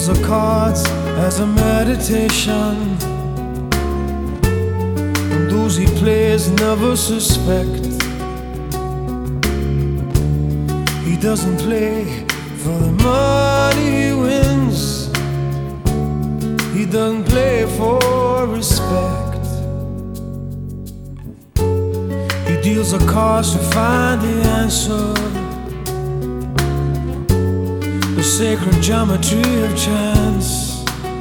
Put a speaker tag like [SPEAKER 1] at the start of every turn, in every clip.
[SPEAKER 1] deals the cards as a meditation, and those he plays never suspect. He doesn't play for the money he wins, he doesn't play for respect. He deals the cards to find the answer, the sacred geometry of chance,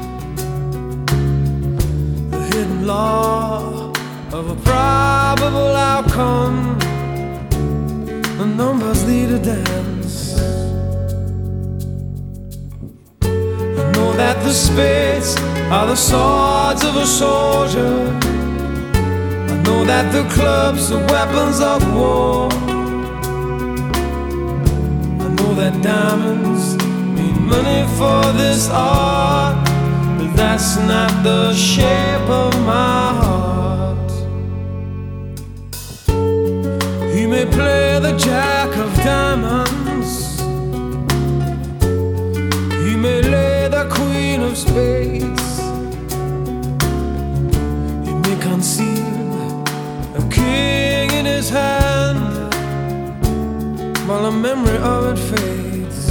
[SPEAKER 1] the hidden law of a probable outcome. The numbers lead a dance. I know that the spades are the swords of a soldier, I know that the clubs are weapons of war, I know that diamonds mean money for this art, but that's not the shape of my heart. He may play the jack of diamonds, he may lay the queen of spades, he may conceal a king in his hand while the memory of it fades.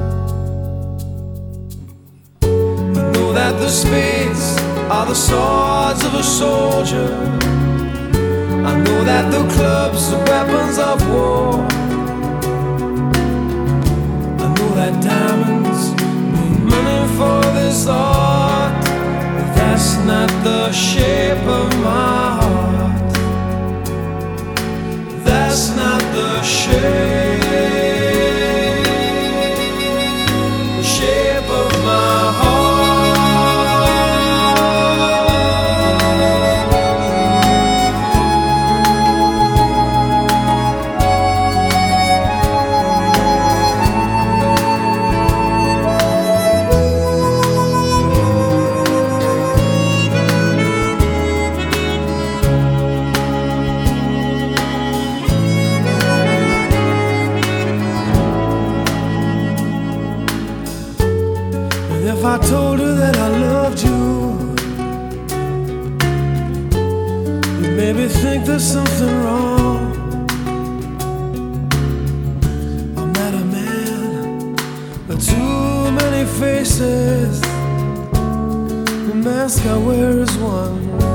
[SPEAKER 1] I know that the spades are the swords of a soldier, I know that the clubs are weapons of war, I know that diamonds mean money for this art, but that's not the shape of my heart. That's not the shape of my heart. If I told her that I loved you, you'd maybe think there's something wrong. I'm not a man with too many faces, the mask I wear is one.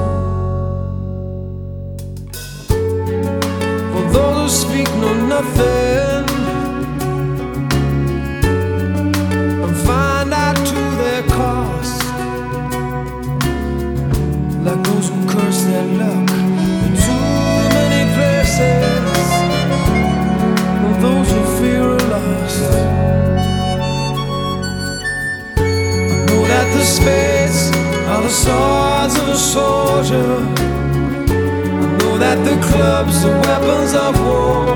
[SPEAKER 1] For those who speak know nothing and find out to their cost, like those who curse their luck in too many places, or those who fear are lost. I know that the spades are the swords of a soldier, I know that the clubs are weapons of war,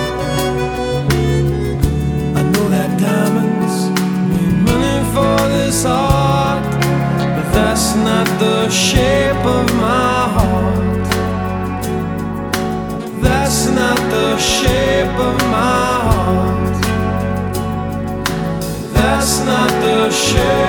[SPEAKER 1] I know that diamonds mean money for this art, but that's not the shape of my heart. That's not the shape of my heart. That's not the shape.